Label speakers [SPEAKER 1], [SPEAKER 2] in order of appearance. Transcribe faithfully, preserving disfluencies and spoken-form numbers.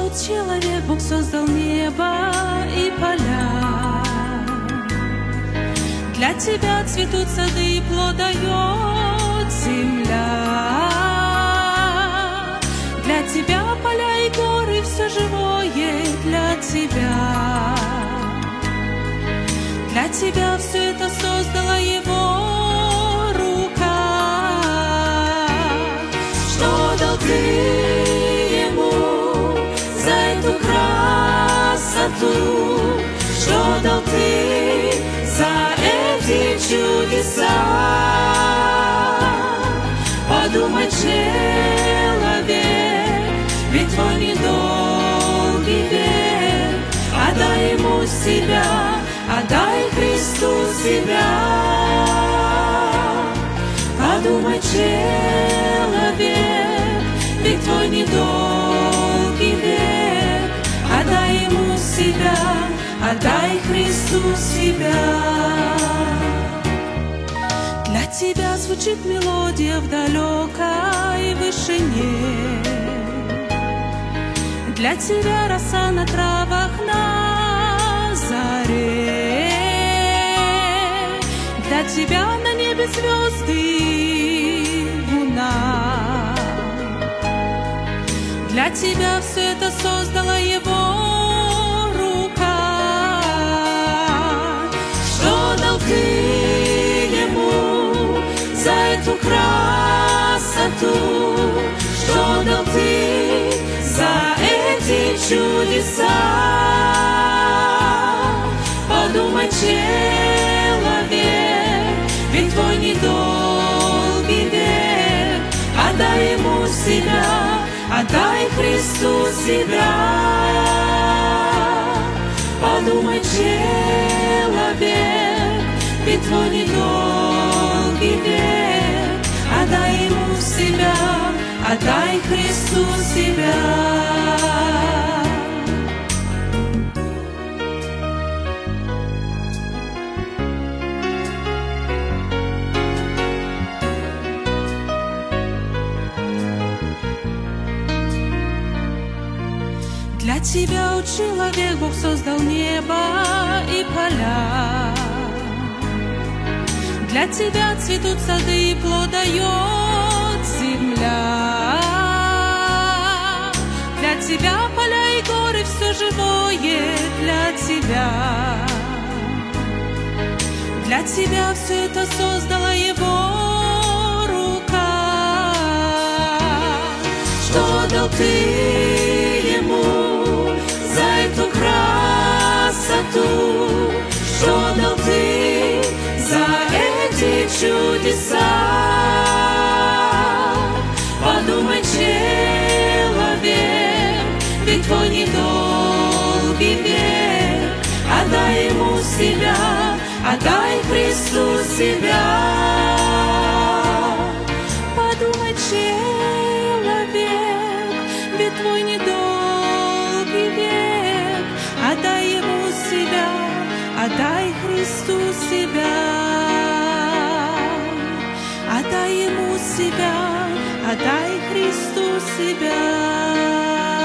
[SPEAKER 1] человек, Бог создал небо и поля. Для тебя цветут сады и плод дает земля. Для тебя поля и горы, все живое для тебя. Для тебя все это создала Его рука. Что дал ты Ему за эту красоту? Что дал ты за эти чудеса? Подумай, человек, ведь твой недолгий век. Отдай Ему себя, отдай Христу себя. Подумай, человек, ведь твой недолгий век. Отдай Ему себя, отдай Христу себя. Для тебя звучит мелодия в далекой вышине. Для тебя роса на травах на заре. Для тебя на небе звезды и луна. Для тебя все это создала Его рука. Что дал ты Ему за эту красоту? Что дал ты за эти чудеса? Подумай, человек, ведь твой недолгий век. Отдай Ему себя, отдай Христу себя. Подумай, человек, ведь твой недолгий век. Отдай Ему себя, отдай Христу себя. Для тебя, о человек, Бог создал небо и поля. Для тебя цветут сады и плод дает земля. Для тебя поля и горы, все живое для тебя. Для тебя все это создала Его рука. Что дал ты Ему за эту красоту? Что дал ты за эти чудеса? Подумай, человек, ведь твой недолгий век. Отдай Ему себя, отдай Христу себя. Подумай, человек, ведь твой недолгий век. Отдай Ему себя, отдай Христу себя. Отдай Ему себя, отдай Христу себя.